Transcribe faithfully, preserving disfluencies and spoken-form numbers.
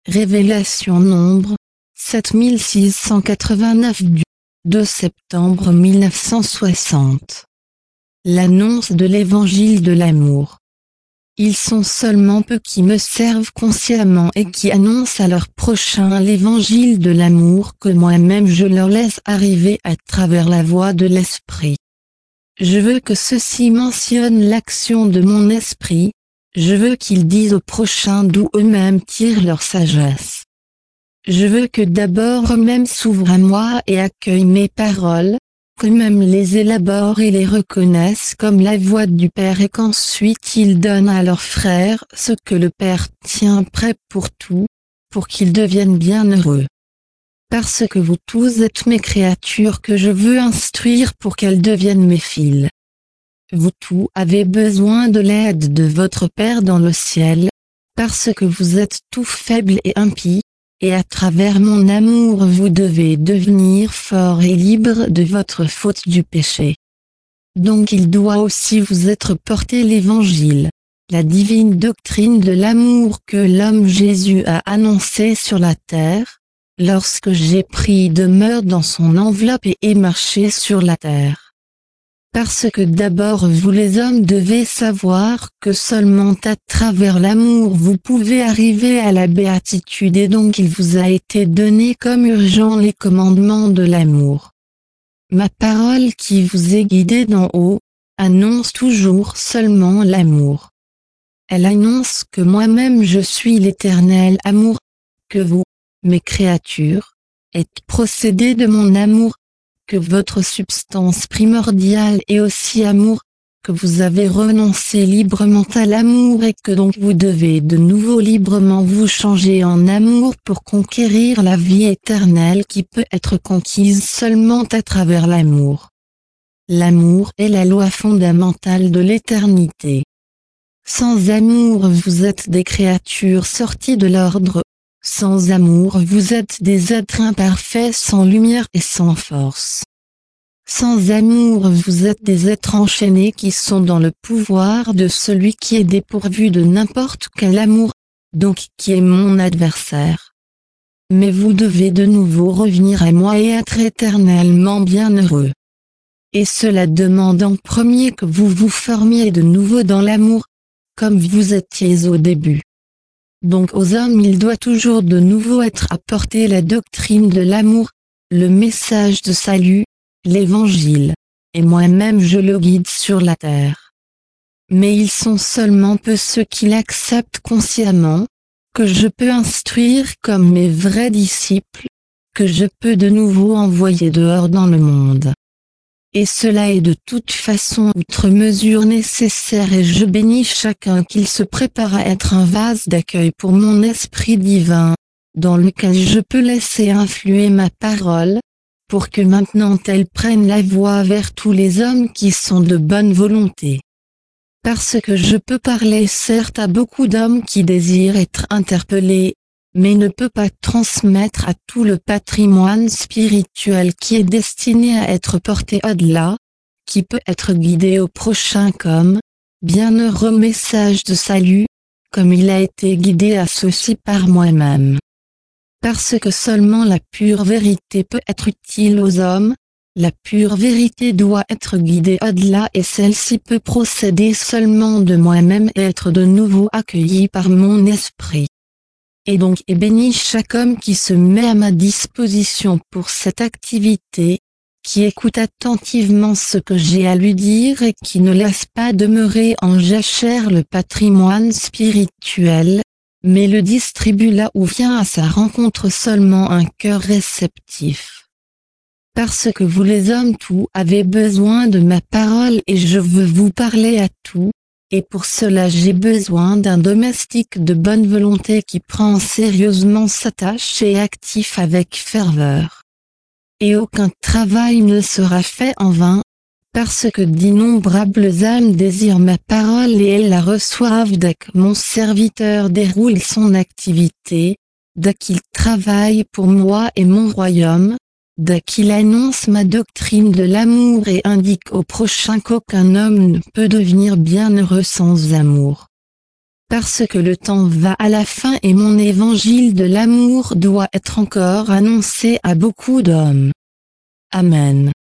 Révélation Nombre, sept mille six cent quatre-vingt-neuf du deux septembre mille neuf cent soixante. L'annonce de l'évangile de l'amour. Ils sont seulement peu qui me servent consciemment et qui annoncent à leur prochain l'évangile de l'amour que moi-même je leur laisse arriver à travers la voie de l'esprit. Je veux que ceux-ci mentionnent l'action de mon esprit, je veux qu'ils disent aux prochains d'où eux-mêmes tirent leur sagesse. Je veux que d'abord eux-mêmes s'ouvrent à moi et accueillent mes paroles, qu'eux-mêmes les élaborent et les reconnaissent comme la voix du Père et qu'ensuite ils donnent à leurs frères ce que le Père tient prêt pour tout, pour qu'ils deviennent bienheureux. Parce que vous tous êtes mes créatures que je veux instruire pour qu'elles deviennent mes filles. Vous tous avez besoin de l'aide de votre Père dans le ciel, parce que vous êtes tous faibles et impies, et à travers mon amour vous devez devenir forts et libres de votre faute du péché. Donc il doit aussi vous être porté l'Évangile, la divine doctrine de l'amour que l'homme Jésus a annoncé sur la terre, lorsque j'ai pris demeure dans son enveloppe et ai marché sur la terre. Parce que d'abord vous les hommes devez savoir que seulement à travers l'amour vous pouvez arriver à la béatitude et donc il vous a été donné comme urgent les commandements de l'amour. Ma parole qui vous est guidée d'en haut, annonce toujours seulement l'amour. Elle annonce que moi-même je suis l'éternel amour, que vous, mes créatures, êtes procédés de mon amour, que votre substance primordiale est aussi amour, que vous avez renoncé librement à l'amour et que donc vous devez de nouveau librement vous changer en amour pour conquérir la vie éternelle qui peut être conquise seulement à travers l'amour. L'amour est la loi fondamentale de l'éternité. Sans amour vous êtes des créatures sorties de l'ordre. Sans amour vous êtes des êtres imparfaits sans lumière et sans force. Sans amour vous êtes des êtres enchaînés qui sont dans le pouvoir de celui qui est dépourvu de n'importe quel amour, donc qui est mon adversaire. Mais vous devez de nouveau revenir à moi et être éternellement bienheureux. Et cela demande en premier que vous vous formiez de nouveau dans l'amour, comme vous étiez au début. Donc aux hommes il doit toujours de nouveau être apporté la doctrine de l'amour, le message de salut, l'évangile, et moi-même je le guide sur la terre. Mais ils sont seulement peu ceux qui l'acceptent consciemment, que je peux instruire comme mes vrais disciples, que je peux de nouveau envoyer dehors dans le monde. Et cela est de toute façon outre mesure nécessaire et je bénis chacun qu'il se prépare à être un vase d'accueil pour mon esprit divin, dans lequel je peux laisser influer ma parole, pour que maintenant elle prenne la voie vers tous les hommes qui sont de bonne volonté. Parce que je peux parler certes à beaucoup d'hommes qui désirent être interpellés, mais ne peut pas transmettre à tout le patrimoine spirituel qui est destiné à être porté au-delà, qui peut être guidé au prochain comme, bienheureux message de salut, comme il a été guidé à ceci par moi-même. Parce que seulement la pure vérité peut être utile aux hommes, la pure vérité doit être guidée au-delà et celle-ci peut procéder seulement de moi-même et être de nouveau accueillie par mon esprit. Et donc est béni chaque homme qui se met à ma disposition pour cette activité, qui écoute attentivement ce que j'ai à lui dire et qui ne laisse pas demeurer en jachère le patrimoine spirituel, mais le distribue là où vient à sa rencontre seulement un cœur réceptif. Parce que vous les hommes tous avez besoin de ma parole et je veux vous parler à tous. Et pour cela j'ai besoin d'un domestique de bonne volonté qui prend sérieusement sa tâche et actif avec ferveur. Et aucun travail ne sera fait en vain, parce que d'innombrables âmes désirent ma parole et elles la reçoivent dès que mon serviteur déroule son activité, dès qu'il travaille pour moi et mon royaume, dès qu'il annonce ma doctrine de l'amour et indique au prochain qu'aucun homme ne peut devenir bienheureux sans amour. parce que le temps va à la fin et mon évangile de l'amour doit être encore annoncé à beaucoup d'hommes. Amen.